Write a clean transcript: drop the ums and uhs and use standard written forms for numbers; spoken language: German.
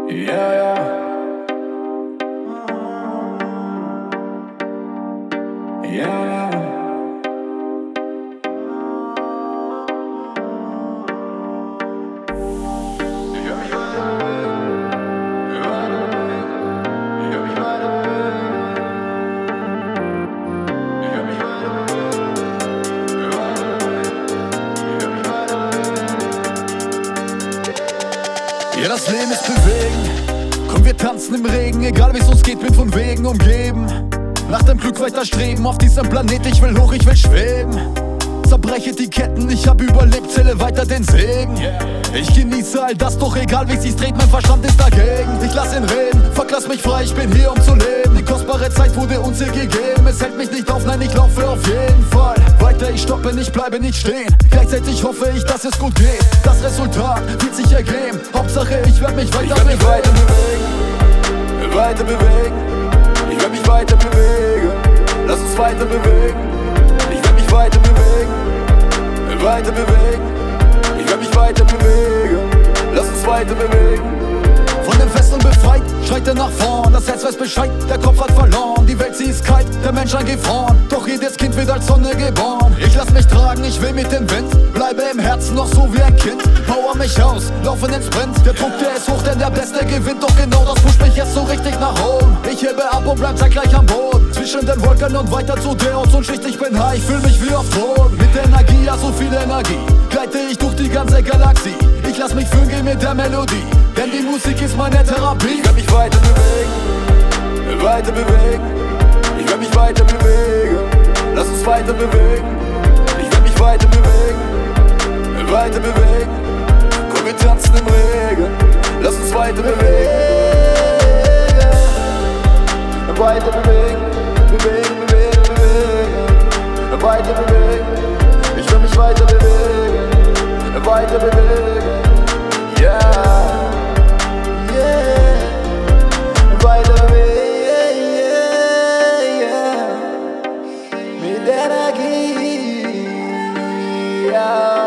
Yeah, yeah. Yeah, yeah. Ja, das Leben ist bewegen. Komm, wir tanzen im Regen, egal wie's uns geht, bin von Wegen umgeben. Nach dem Glück weiter streben, auf diesem Planet, ich will hoch, ich will schweben. Zerbreche die Ketten, ich hab überlebt, zähle weiter den Segen. Ich genieße all das, doch egal wie sich's dreht, mein Verstand ist dagegen. Ich lass ihn reden, fuck, lass mich frei, ich bin hier um zu leben. Die kostbare Zeit wurde uns hier gegeben, es hält mich nicht auf, nein, ich laufe auf jeden Fall weiter, ich stoppe nicht, bleibe nicht stehen. Gleichzeitig hoffe ich, dass es gut geht. Das Resultat wird sich ergeben, Hauptsache ich werd mich weiter bewegen. Weiter bewegen, ich werd mich weiter bewegen. Lass uns weiter bewegen, ich werd mich weiter bewegen. Weiter bewegen, ich werd mich weiter bewegen. Lass uns weiter bewegen. Von den Fesseln befreit, schreite nach vorn. Das Herz weiß Bescheid, der Kopf hat verloren. Die Welt, sie ist kalt, der Mensch eingefroren. Doch jedes Kind wird als Sonne geboren. Ich lass mich tragen, ich will mit dem Wind. Bleibe im Herzen noch so wie ein Kind. Power mich aus, laufen ins Sprint. Der Druck, der ist hoch, denn der Beste gewinnt. Doch genau das pusht mich jetzt so richtig nach oben. Ich hebe ab und bleib zeitgleich am Boden. Zwischen den Wolken und weiter zu der Ozonschicht. Ich bin high, ich fühl mich wie auf Drogen. Mit Energie, ja so viel Energie, gleite ich durch die ganze Galaxie. Ich lass mich fühlen, geh mit der Melodie, denn die Musik ist meine Therapie. Ich werd mich weiter bewegen, weiter bewegen. Ich werd mich weiter bewegen. Lass uns weiter bewegen. Ich werd mich weiter bewegen, weiter bewegen. Komm, wir tanzen im Regen. Lass uns weiter bewegen. Weiter bewegen, bewegen, bewegen, bewegen. Weiter bewegen. Ich will mich weiter bewegen, weiter bewegen. Yeah, yeah. Weiter bewegen, yeah, yeah. Mit Energie, yeah.